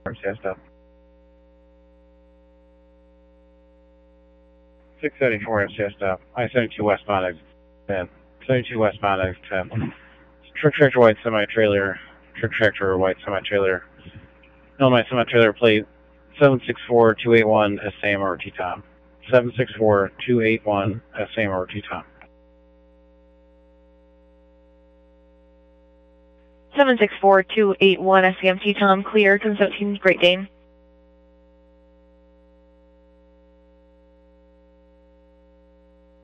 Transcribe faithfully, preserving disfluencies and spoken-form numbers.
C S stop. six seventy-four M C S stop. I seventy-two westbound exit ten. seventy-two westbound exit ten. Trick tractor white semi-trailer. Trick tractor white semi-trailer. No, my semi-trailer plate seven six four two eight one S A M R T Tom. seven six four two eight one S A M R T Tom. seven six four two eight one S A M T Tom, clear, seventeen, Great Dane.